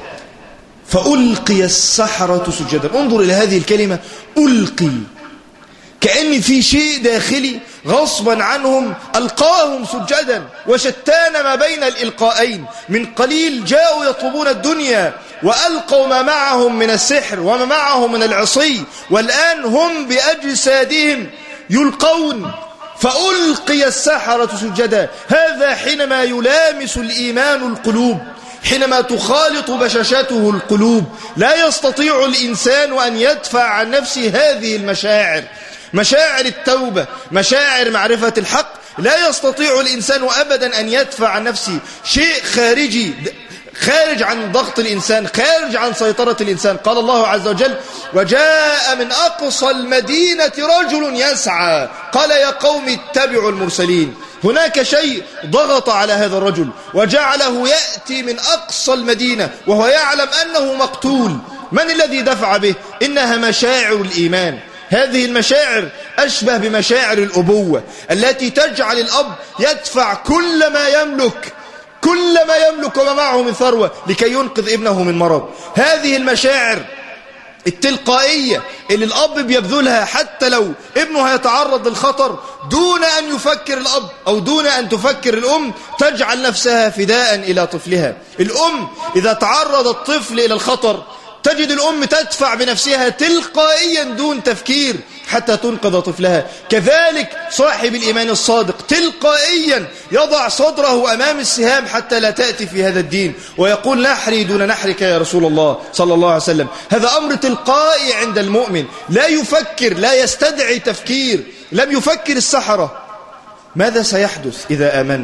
فألقي السحرة سجدا. انظر إلى هذه الكلمة ألقي، كأن في شيء داخلي غصبا عنهم ألقاهم سجدا. وشتان ما بين الإلقائين. من قليل جاءوا يطلبون الدنيا وألقوا ما معهم من السحر وما معهم من العصي، والآن هم بأجسادهم يلقون. فألقي السحرة سجدا. هذا حينما يلامس الإيمان القلوب، حينما تخالط بشاشته القلوب. لا يستطيع الإنسان أن يدفع عن نفسه هذه المشاعر، مشاعر التوبة، مشاعر معرفة الحق. لا يستطيع الإنسان أبدا أن يدفع عن نفسه شيء خارجي، خارج عن ضغط الإنسان، خارج عن سيطرة الإنسان. قال الله عز وجل: وجاء من أقصى المدينة رجل يسعى قال يا قوم اتبعوا المرسلين. هناك شيء ضغط على هذا الرجل وجعله يأتي من أقصى المدينة وهو يعلم أنه مقتول. من الذي دفع به؟ إنها مشاعر الإيمان. هذه المشاعر أشبه بمشاعر الأبوة التي تجعل الأب يدفع كل ما يملك وما معه من ثروة لكي ينقذ ابنه من مرض. هذه المشاعر التلقائية اللي الأب بيبذلها حتى لو ابنه يتعرض للخطر دون أن يفكر الأب أو دون أن تفكر الأم، تجعل نفسها فداء إلى طفلها. الأم إذا تعرض الطفل إلى الخطر تجد الأم تدفع بنفسها تلقائيا دون تفكير حتى تنقذ طفلها. كذلك صاحب الإيمان الصادق تلقائيا يضع صدره أمام السهام حتى لا تأتي في هذا الدين ويقول نحري دون نحرك يا رسول الله صلى الله عليه وسلم. هذا أمر تلقائي عند المؤمن، لا يفكر، لا يستدعي تفكير. لم يفكر السحرة ماذا سيحدث إذا آمنا،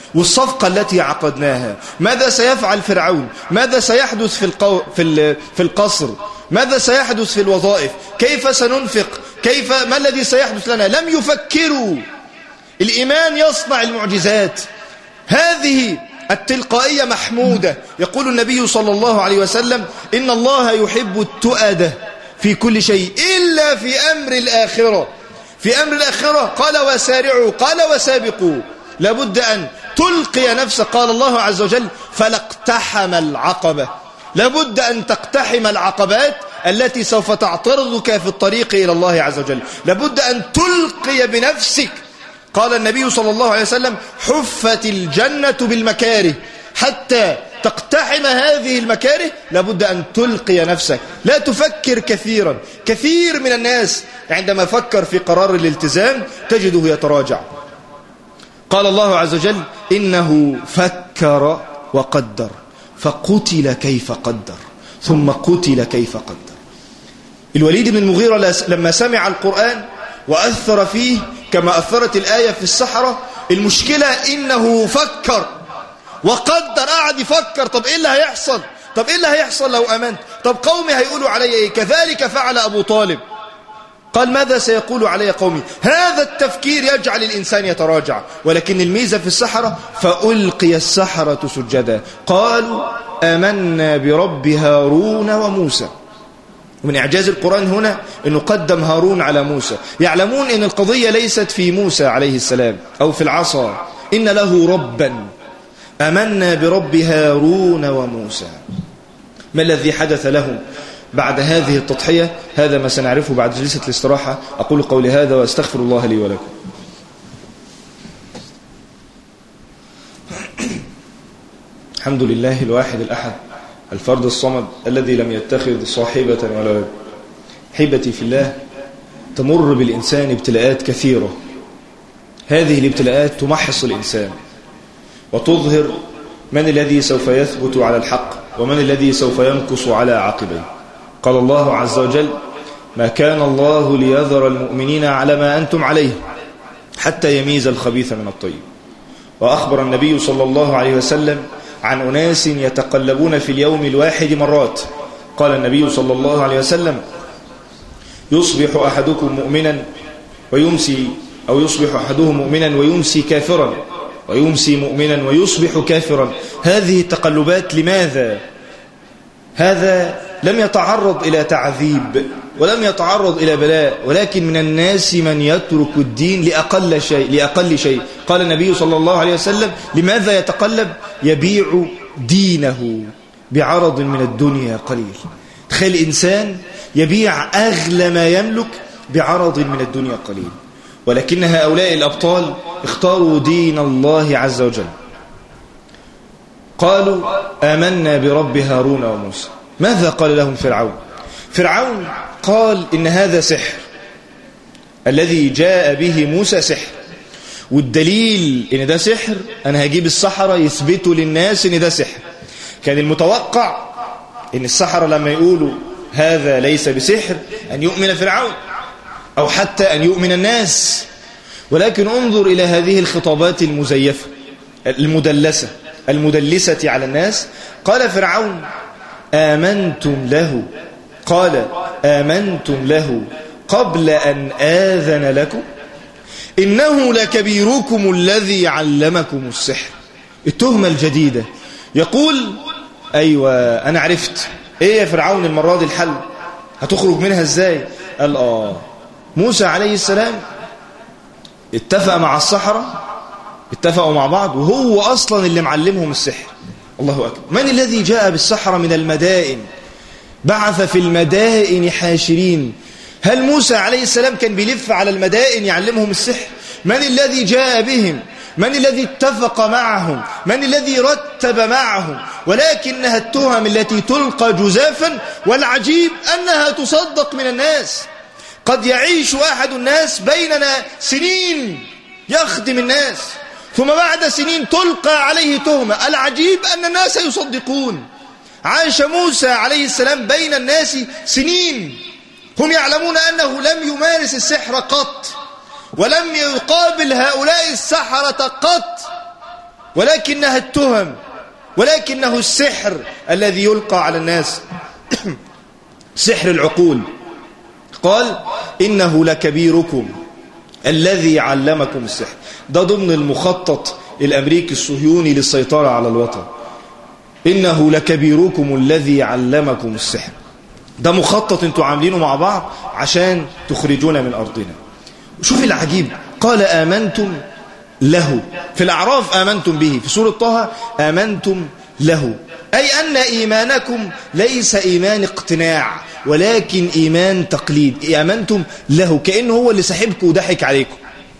والصفقة التي عقدناها. ماذا سيفعل فرعون؟ ماذا سيحدث في القصر؟ ماذا سيحدث في الوظائف؟ كيف سننفق؟ ما الذي سيحدث لنا؟ لم يفكروا. الإيمان يصنع المعجزات. هذه التلقائية محمودة. يقول النبي صلى الله عليه وسلم: إن الله يحب التؤدة في كل شيء إلا في أمر الآخرة. في أمر الآخرة قال: وسارعوا، قال: وسابقوا. لابد أن تلقي نفسك. قال الله عز وجل: فلاقتحم العقبة. لابد أن تقتحم العقبات التي سوف تعترضك في الطريق إلى الله عز وجل. لابد أن تلقي بنفسك. قال النبي صلى الله عليه وسلم: حفت الجنة بالمكاره. حتى تقتحم هذه المكاره لابد أن تلقي نفسك. لا تفكر كثيرا. كثير من الناس عندما فكر في قرار الالتزام تجده يتراجع. قال الله عز وجل: إنه فكر وقدر فقتل كيف قدر ثم قتل كيف قدر. الوليد بن المغيرة لما سمع القرآن وأثر فيه كما أثرت الآية في السحرة، المشكلة إنه فكر وقدر. قاعد يفكر: طب إيه اللي هيحصل؟ طب إيه اللي هيحصل لو أمنت؟ طب قومي هيقولوا علي إيه؟ كذلك فعل أبو طالب. قال: ماذا سيقول علي قومي؟ هذا التفكير يجعل الإنسان يتراجع. ولكن الميزة في السحرة: فألقي السحرة سجدا قالوا آمنا برب هارون وموسى. ومن إعجاز القرآن هنا أنه قدم هارون على موسى. يعلمون أن القضية ليست في موسى عليه السلام أو في العصا، إن له ربا. آمنا برب هارون وموسى. ما الذي حدث لهم بعد هذه التضحية؟ هذا ما سنعرفه بعد جلسة الاستراحة. أقول قولي هذا وأستغفر الله لي ولكم. الحمد لله الواحد الأحد الفرد الصمد الذي لم يتخذ صاحبة ولا ولد. حبتي في الله، تمر بالإنسان ابتلاءات كثيرة. هذه الابتلاءات تمحص الإنسان وتظهر من الذي سوف يثبت على الحق ومن الذي سوف ينكص على عقبيه. قال الله عز وجل: ما كان الله ليذر المؤمنين على ما أنتم عليه حتى يميز الخبيث من الطيب. وأخبر النبي صلى الله عليه وسلم عن أناس يتقلبون في اليوم الواحد مرات. قال النبي صلى الله عليه وسلم: يصبح أحدكم مؤمنا ويمسي، أو يصبح أحدهم مؤمنا ويمسي كافرا، ويمسي مؤمنا ويصبح كافرا. هذه التقلبات لماذا؟ هذا لم يتعرض إلى تعذيب ولم يتعرض إلى بلاء، ولكن من الناس من يترك الدين لأقل شيء. قال النبي صلى الله عليه وسلم: لماذا يتقلب؟ يبيع دينه بعرض من الدنيا قليل. تخيل إنسان يبيع أغلى ما يملك بعرض من الدنيا قليل. ولكن هؤلاء الأبطال اختاروا دين الله عز وجل. قالوا آمنا برب هارون وموسى. ماذا قال لهم فرعون؟ فرعون قال: إن هذا سحر، الذي جاء به موسى سحر، والدليل إن ده سحر أنا هجيب السحرة يثبتوا للناس إن ده سحر. كان المتوقع إن السحرة لما يقولوا هذا ليس بسحر أن يؤمن فرعون أو حتى أن يؤمن الناس. ولكن انظر إلى هذه الخطابات المزيفة المدلسة على الناس. قال فرعون: آمنتم له، قال آمنتم له قبل أن آذن لكم إنه لكبيركم الذي علمكم السحر. التهمة الجديدة. يقول: أيوة أنا عرفت. إيه يا فرعون المرة دي الحل؟ هتخرج منها إزاي؟ قال: موسى عليه السلام اتفق مع السحرة، اتفقوا مع بعض، وهو أصلا اللي معلمهم السحر. الله أكبر. من الذي جاء بالسحرة من المدائن؟ بعث في المدائن حاشرين. هل موسى عليه السلام كان بيلف على المدائن يعلمهم السحر؟ من الذي جاء بهم؟ من الذي اتفق معهم؟ من الذي رتب معهم؟ ولكنها التهم التي تلقى جزافا، والعجيب أنها تصدق من الناس. قد يعيش أحد الناس بيننا سنين يخدم الناس، ثم بعد سنين تلقى عليه تهمة. العجيب أن الناس يصدقون. عاش موسى عليه السلام بين الناس سنين، هم يعلمون أنه لم يمارس السحر قط، ولم يقابل هؤلاء السحرة قط، ولكنها التهم، ولكنه السحر الذي يلقى على الناس سحر العقول. قال إنه لكبيركم الذي علمكم السحر. ده ضمن المخطط الأمريكي الصهيوني للسيطرة على الوطن. إنه لكبيركم الذي علمكم السحر. ده مخطط انتوا عاملينه مع بعض عشان تخرجونا من أرضنا. شوف العجيب، قال آمنتم له. في الأعراف آمنتم به، في سورة طه آمنتم له، أي أن إيمانكم ليس إيمان اقتناع ولكن إيمان تقليد. آمنتم له كأنه هو اللي سحبكم وضحك عليكم،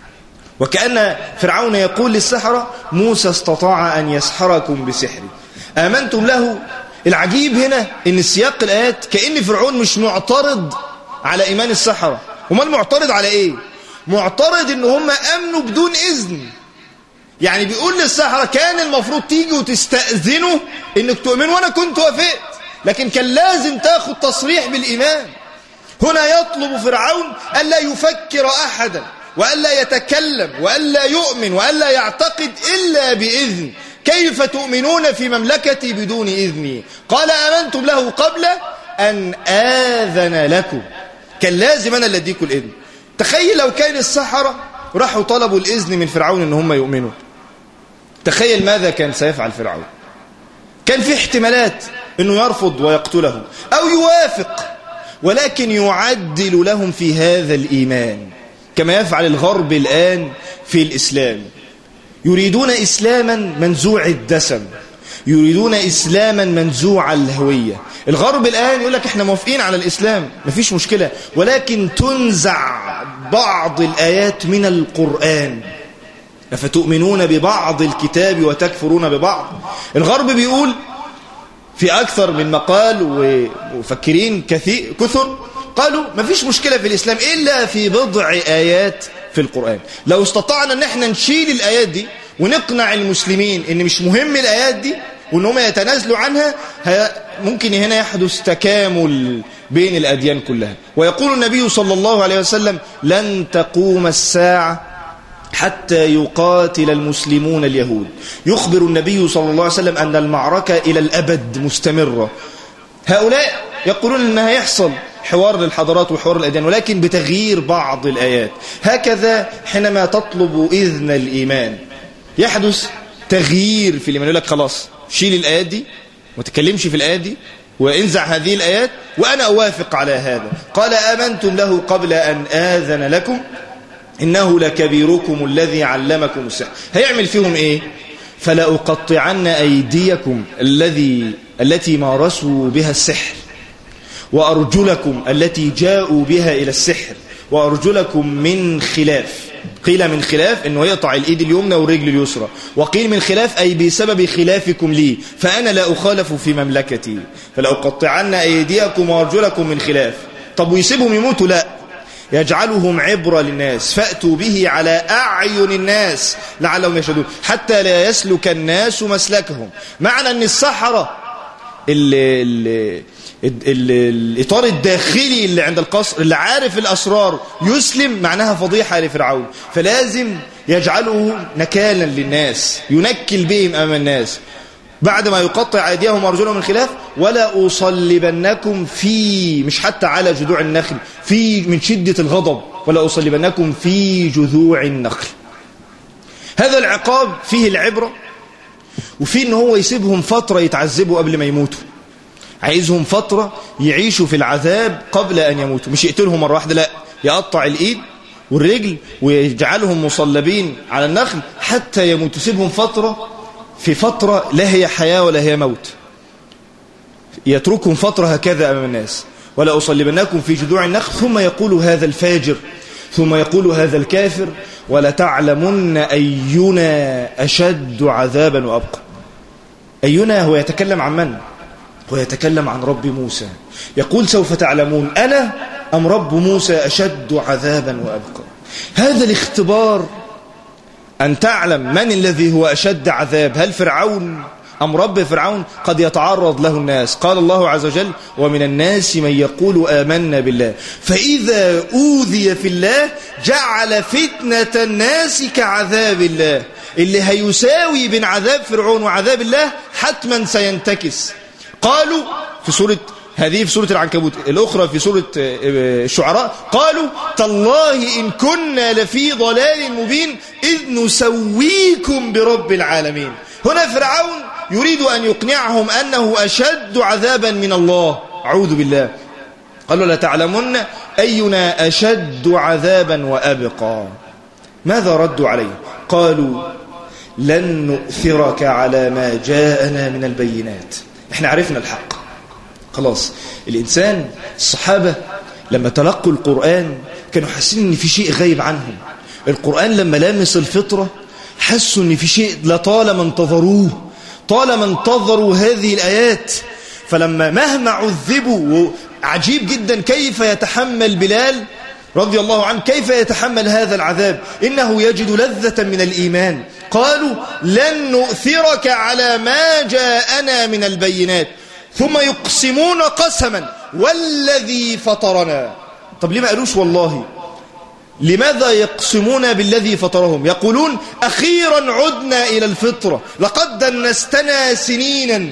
وكأن فرعون يقول للسحرة موسى استطاع أن يسحركم بسحره. آمنتم له. العجيب هنا إن السياق الآيات كأن فرعون مش معترض على إيمان السحرة. وما معترض على إيه؟ معترض إن هم أمنوا بدون إذن. يعني بيقول للسحرة كان المفروض تيجي وتستأذنوا إنك تؤمنوا، وأنا كنت وافقت، لكن كان لازم تاخد تصريح بالإيمان. هنا يطلب فرعون ألا يفكر أحدا، وألا يتكلم، وألا يؤمن، وألا يعتقد إلا بإذن. كيف تؤمنون في مملكتي بدون إذني؟ قال آمنتم له قبل أن آذن لكم. كان لازم أنا اللي أديكم الإذن. تخيل لو كان السحرة راحوا طلبوا الإذن من فرعون إن هم يؤمنوا، تخيل ماذا كان سيفعل فرعون. كان في احتمالات إنه يرفض ويقتله أو يوافق، ولكن يعدل لهم في هذا الإيمان كما يفعل الغرب الآن في الإسلام. يريدون إسلاما منزوع الدسم، يريدون إسلاما منزوع الهوية. الغرب الآن يقول لك احنا موافقين على الإسلام، مفيش مشكلة، ولكن تنزع بعض الآيات من القرآن. أفتؤمنون ببعض الكتاب وتكفرون ببعض. الغرب بيقول في أكثر من مقال، ومفكرين كثر قالوا مفيش مشكلة في الإسلام إلا في بضع آيات في القرآن. لو استطعنا ان احنا نشيل الآيات دي ونقنع المسلمين ان مش مهم الآيات دي وان هم يتنازلوا عنها، ممكن هنا يحدث تكامل بين الأديان كلها. ويقول النبي صلى الله عليه وسلم لن تقوم الساعة حتى يقاتل المسلمون اليهود. يخبر النبي صلى الله عليه وسلم أن المعركة إلى الأبد مستمرة. هؤلاء يقولون أنها يحصل حوار للحضارات وحوار الأديان، ولكن بتغيير بعض الآيات. هكذا حينما تطلب إذن الإيمان يحدث تغيير في الإيمان. يقول لك خلاص شيل الآيات دي وتكلمش في الآيات دي وانزع هذه الآيات وأنا أوافق على هذا. قال آمنتم له قبل أن آذن لكم إنه لكبيركم الذي علمكم السحر. هيعمل فيهم إيه؟ فلأقطعن أيديكم التي مارسوا بها السحر، وأرجلكم التي جاءوا بها إلى السحر، وأرجلكم من خلاف. قيل من خلاف إنه يقطع الإيد اليمنى والرجل اليسرى، وقيل من خلاف أي بسبب خلافكم لي فأنا لا أخالف في مملكتي. فلأقطعن أيديكم وأرجلكم من خلاف. طب ويسيبهم يموتوا؟ لا، يجعلهم عبرة للناس فأتوا به على أعين الناس لعلهم يشهدون حتى لا يسلك الناس مسلكهم. معنى أن السحرة الإطار الداخلي اللي عند القصر اللي عارف الأسرار يسلم، معناها فضيحة لفرعون، فلازم يجعله نكالا للناس، ينكل بهم أمام الناس. بعد ما يقطع أيديهم وأرجلهم من خلاف ولا أصلبنكم في، مش حتى على جذوع النخل، في من شدة الغضب، ولا أصلبنكم في جذوع النخل. هذا العقاب فيه العبرة، وفيه إن هو يسيبهم فترة يتعذبوا قبل ما يموتوا. عايزهم فترة يعيشوا في العذاب قبل أن يموتوا، مش يقتلهم مرة واحدة، لا، يقطع الإيد والرجل ويجعلهم مصلبين على النخل حتى يموتوا. يسيبهم فترة، في فترة لا هي حياة ولا هي موت، يتركهم فترة هكذا أمام الناس. ولا أصلبنكم في جذوع النخل ثم يقول هذا الفاجر، ثم يقول هذا الكافر ولا تعلمن أينا أشد عذابا وأبقى. أينا هو يتكلم عن من؟ هو يتكلم عن رب موسى، يقول سوف تعلمون أنا أم رب موسى أشد عذابا وأبقى. هذا الاختبار أن تعلم من الذي هو أشد عذاب، هل فرعون أم رب فرعون؟ قد يتعرض له الناس. قال الله عز وجل ومن الناس من يقول آمنا بالله فإذا أوذي في الله جعل فتنة الناس كعذاب الله. اللي هيساوي بين عذاب فرعون وعذاب الله حتما سينتكس. قالوا في سورة هذه في سورة العنكبوت، الأخرى في سورة الشعراء، قالوا تالله إن كنا لفي ضلال مبين إذ نسويكم برب العالمين. هنا فرعون يريد أن يقنعهم أنه أشد عذابا من الله. أعوذ بالله. قالوا لتعلمن أينا أشد عذابا وأبقى. ماذا ردوا عليه؟ قالوا لن نؤثرك على ما جاءنا من البينات. احنا عرفنا الحق خلاص. الإنسان الصحابة لما تلقوا القرآن كانوا حاسين ان في شيء غايب عنهم. القرآن لما لامس الفطرة حسوا ان في شيء لطالما انتظروه، طالما انتظروا هذه الآيات. فلما مهما عذبوا، عجيب جدا كيف يتحمل بلال رضي الله عنه، كيف يتحمل هذا العذاب، إنه يجد لذة من الإيمان. قالوا لن نؤثرك على ما جاءنا من البينات ثم يقسمون قسما والذي فطرنا. طب ليه ما قالوش والله؟ لماذا يقسمون بالذي فطرهم؟ يقولون أخيرا عدنا إلى الفطرة، لقد دنستنا سنينا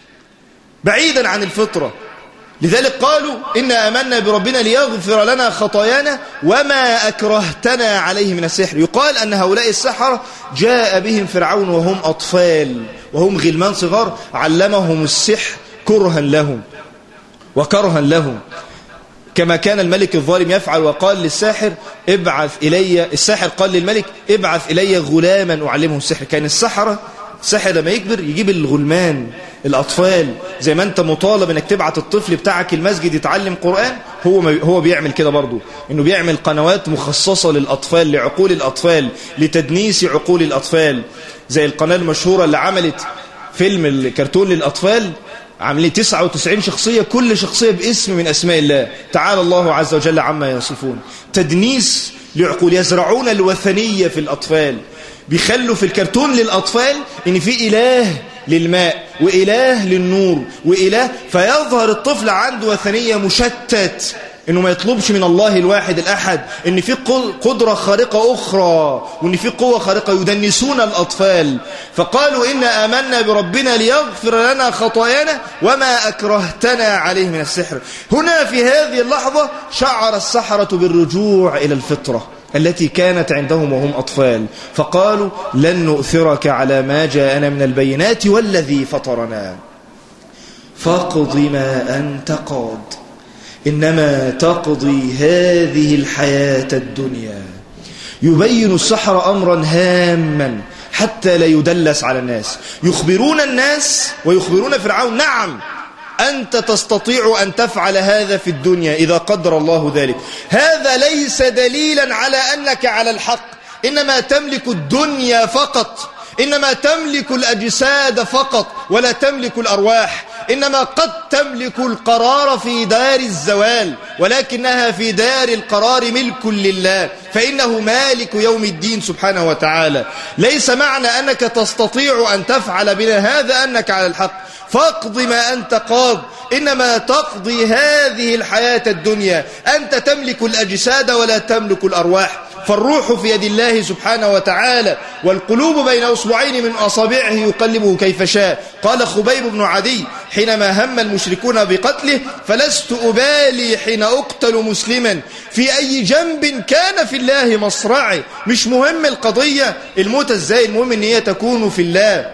بعيدا عن الفطرة. لذلك قالوا إنا آمنا بربنا ليغفر لنا خطايانا وما أكرهتنا عليه من السحر. يقال أن هؤلاء السحرة جاء بهم فرعون وهم أطفال وهم غلمان صغار، علمهم السحر كرها لهم وكرها لهم، كما كان الملك الظالم يفعل وقال للساحر ابعث إلي، الساحر قال للملك ابعث إلي غلاما أعلمه السحر. كان السحرة الساحر لما يكبر يجيب الغلمان الأطفال، زي ما أنت مطالب أنك تبعت الطفل بتاعك المسجد يتعلم قرآن، هو بيعمل كده برضو، أنه بيعمل قنوات مخصصة للأطفال، لعقول الأطفال، لتدنيس عقول الأطفال. زي القناة المشهورة اللي عملت فيلم الكرتون للأطفال، عاملين 99 شخصية، كل شخصية باسم من أسماء الله تعالى الله عز وجل عما يصفون. تدنيس لعقول، يزرعون الوثنية في الأطفال، بيخلوا في الكرتون للأطفال إن في إله للماء وإله للنور وإله، فيظهر الطفل عنده وثنية مشتت، إنه ما يطلبش من الله الواحد الأحد، إن في قدرة خارقة أخرى وإن في قوة خارقة. يدنسون الأطفال. فقالوا إنا آمنا بربنا ليغفر لنا خطايانا وما أكرهتنا عليه من السحر. هنا في هذه اللحظة شعر السحرة بالرجوع إلى الفطرة التي كانت عندهم وهم أطفال، فقالوا لن نؤثرك على ما جاءنا من البينات والذي فطرنا فاقض ما أنت قاض إنما تقضي هذه الحياة الدنيا. يبين السحرة أمرا هاما حتى لا يدلس على الناس، يخبرون الناس ويخبرون فرعون نعم أنت تستطيع أن تفعل هذا في الدنيا إذا قدر الله ذلك. هذا ليس دليلا على أنك على الحق، إنما تملك الدنيا فقط، إنما تملك الأجساد فقط ولا تملك الأرواح، إنما قد تملك القرار في دار الزوال ولكنها في دار القرار ملك لله، فإنه مالك يوم الدين سبحانه وتعالى. ليس معنى أنك تستطيع أن تفعل بنا هذا أنك على الحق. فاقض ما أنت قاض إنما تقضي هذه الحياة الدنيا. أنت تملك الأجساد ولا تملك الأرواح، فالروح في يد الله سبحانه وتعالى والقلوب بين أصبعين من أصابعه يقلبه كيف شاء. قال خبيب بن عدي حينما هم المشركون بقتله فلست أبالي حين أقتل مسلما في أي جنب كان في الله مصرعي. مش مهم القضية الموت ازاي، المهم ان هي تكون في الله.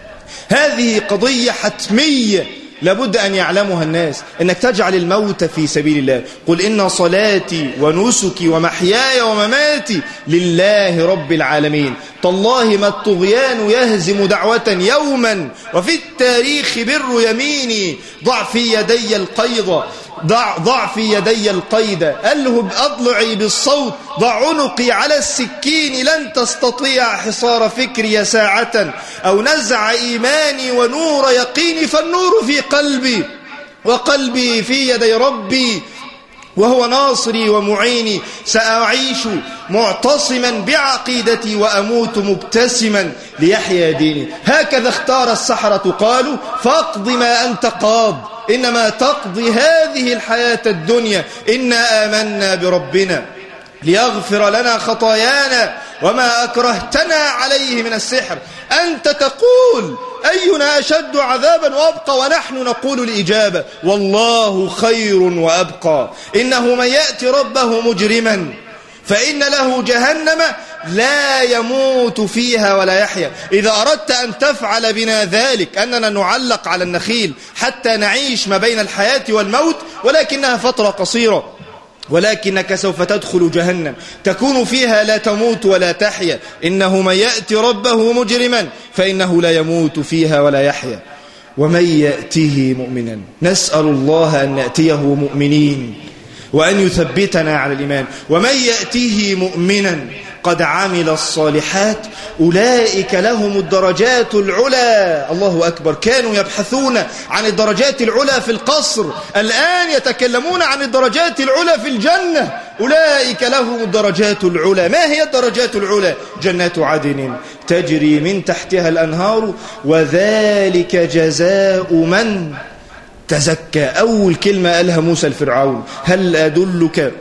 هذه قضية حتمية لابد أن يعلمها الناس، أنك تجعل الموت في سبيل الله. قل إن صلاتي ونسكي ومحياي ومماتي لله رب العالمين. تالله ما الطغيان يهزم دعوة يوما وفي التاريخ بر يميني. ضع في يدي القيض ضع في يدي القيد ألهب أضلعي بالصوت ضع عنقي على السكين لن تستطيع حصار فكري ساعة أو نزع إيماني ونور يقيني فالنور في قلبي وقلبي في يدي ربي وهو ناصري ومعيني. سأعيش معتصما بعقيدتي وأموت مبتسما ليحيا ديني. هكذا اختار السحرة قالوا فاقض ما أنت قاض إنما تقضي هذه الحياة الدنيا. إنا آمنا بربنا ليغفر لنا خطايانا وما أكرهتنا عليه من السحر. أنت تقول أينا أشد عذابا وأبقى، ونحن نقول الإجابة والله خير وأبقى. إنه من يأتي ربه مجرما فإن له جهنم لا يموت فيها ولا يحيا. إذا أردت أن تفعل بنا ذلك أننا نعلق على النخيل حتى نعيش ما بين الحياة والموت، ولكنها فترة قصيرة، ولكنك سوف تدخل جهنم تكون فيها لا تموت ولا تحيا. إنه من يأتي ربه مجرما فإنه لا يموت فيها ولا يحيا. ومن يأته مؤمنا، نسأل الله أن نأتيه مؤمنين وأن يثبتنا على الإيمان. ومن يأته مؤمنا قد عمل الصالحات أولئك لهم الدرجات العلى. الله أكبر. كانوا يبحثون عن الدرجات العلى في القصر، الآن يتكلمون عن الدرجات العلى في الجنة. أولئك لهم الدرجات العلى. ما هي الدرجات العلى؟ جنات عدن تجري من تحتها الأنهار وذلك جزاء من تزكى. أول كلمة قالها موسى الفرعون: هل أدلك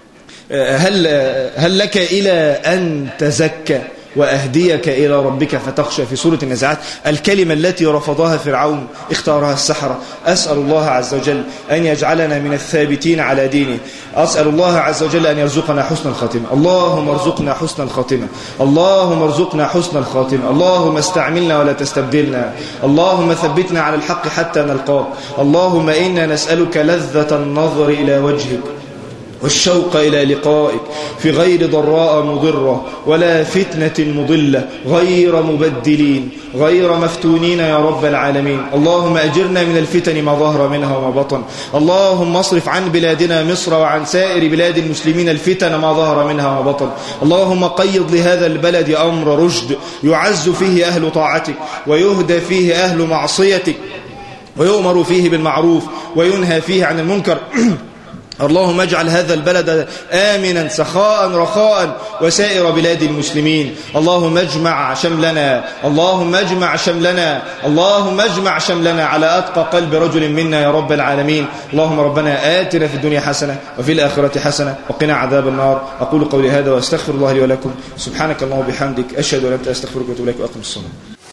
هل لك إلى أن تزكى وأهديك إلى ربك فتخشى، في سورة النازعات. الكلمة التي رفضها فرعون اختارها السحرة. أسأل الله عز وجل أن يجعلنا من الثابتين على دينه. أسأل الله عز وجل أن يرزقنا حسن الخاتمة. اللهم ارزقنا حسن الخاتمة، اللهم ارزقنا حسن الخاتمة. اللهم استعملنا ولا تستبدلنا، اللهم ثبتنا على الحق حتى نلقاك. اللهم إنا نسألك لذة النظر إلى وجهك والشوق إلى لقائك في غير ضراء مضرة ولا فتنة مضلة، غير مبدلين غير مفتونين يا رب العالمين. اللهم أجرنا من الفتن ما ظهر منها وما بطن. اللهم اصرف عن بلادنا مصر وعن سائر بلاد المسلمين الفتن ما ظهر منها وما بطن. اللهم قيض لهذا البلد أمر رشد يعز فيه أهل طاعتك ويهدى فيه أهل معصيتك ويؤمر فيه بالمعروف وينهى فيه عن المنكر. اللهم اجعل هذا البلد آمنا سخاء رخاء وسائر بلاد المسلمين. اللهم اجمع شملنا، اللهم اجمع شملنا، اللهم اجمع شملنا على أتقى قلب رجل منا يا رب العالمين. اللهم ربنا آتنا في الدنيا حسنة وفي الآخرة حسنة وقنا عذاب النار. أقول قولي هذا وأستغفر الله لي ولكم. سبحانك اللهم وبحمدك، أشهد أن لا إله إلا أنت، أستغفرك وأتوب إليك وأقم الصلاة.